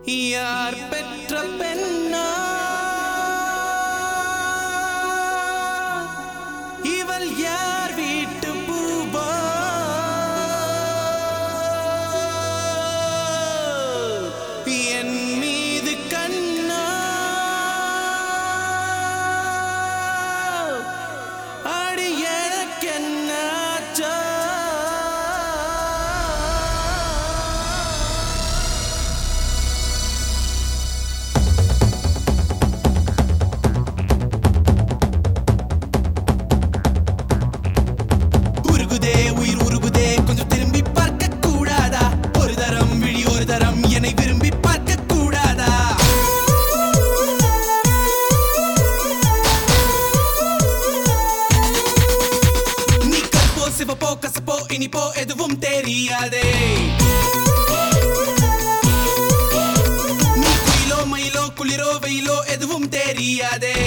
யார் பெற்ற பெண்ணா இவள் யார் வீட்டு பூவா என் மீது கண்ணா அடி எனக்கென்னாச்சோ இனிப்போ எதுவும் தெரியாதே நீ குயிலோ மயிலோ குளிரோ வெயிலோ எதுவும் தெரியாதே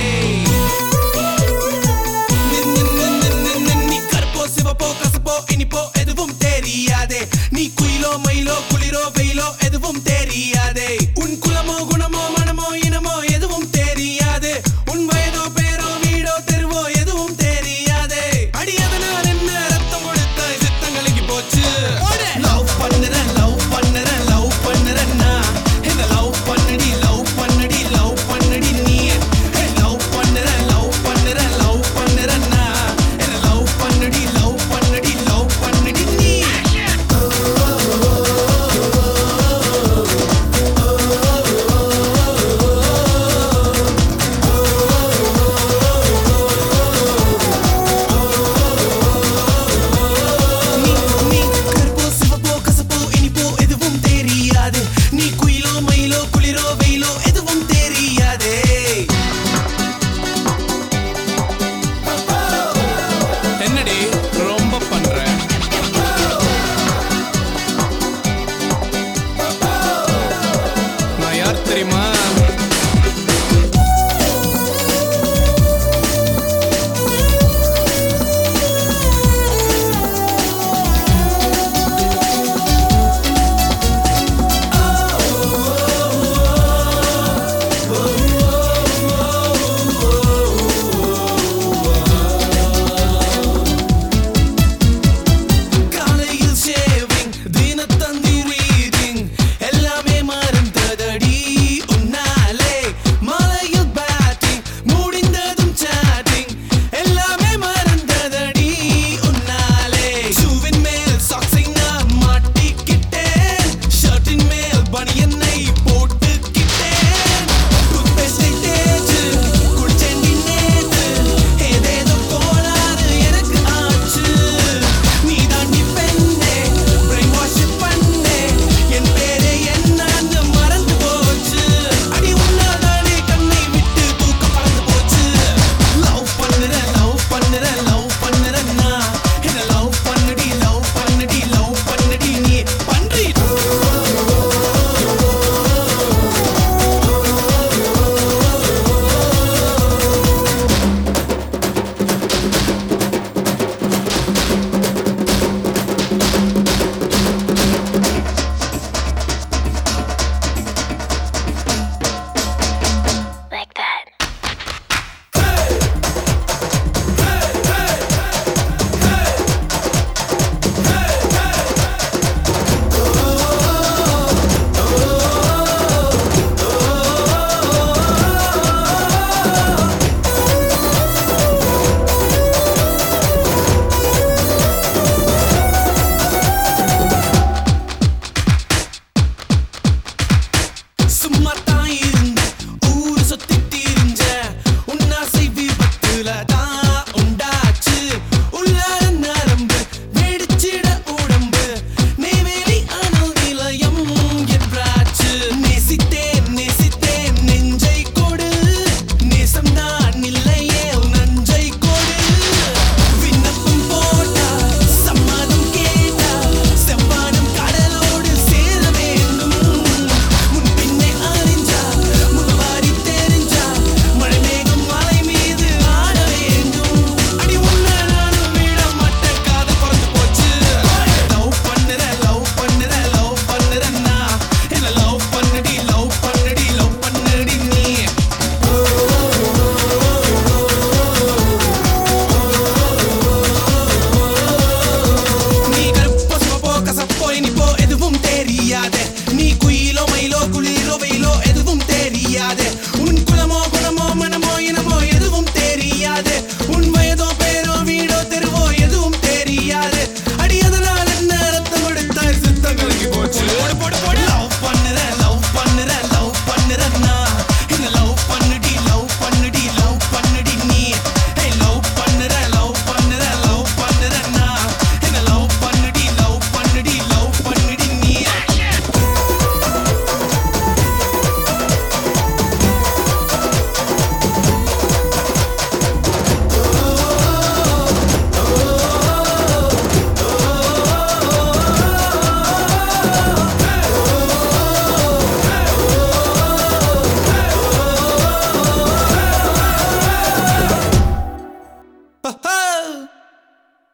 நீ கருப்போ சிவப்போ கசப்போ இனிப்போ எதுவும் தெரியாதே நீ குயிலோ மயிலோ குளிரோ வெயிலோ எதுவும் தெரியாதே உன் குலமோ குணமோ மனமோ இனமோ எதுவும் தெரியாது உன் வயதோ பேரோ வீடோ தெருவோ எதுவும் தெரியாதே அடியதனால் என்ன ரத்தம் கொடுத்த போச்சு லவ் பண்ணுறேன் லவ் பண்ணுறேன் லவ் பண்ணுறேன்னா என்ன லவ் பண்ணடி லவ் பண்ணடி லவ் பண்ணடி நீ லவ் பண்ணுறேன் லவ் பண்ணுறேன் லவ் பண்ணுறேன்னா என்ன லவ் பண்ணடி லவ் பண்ணடி லவ் பண்ணடி நீ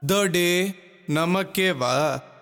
தோடே நமக்கே வா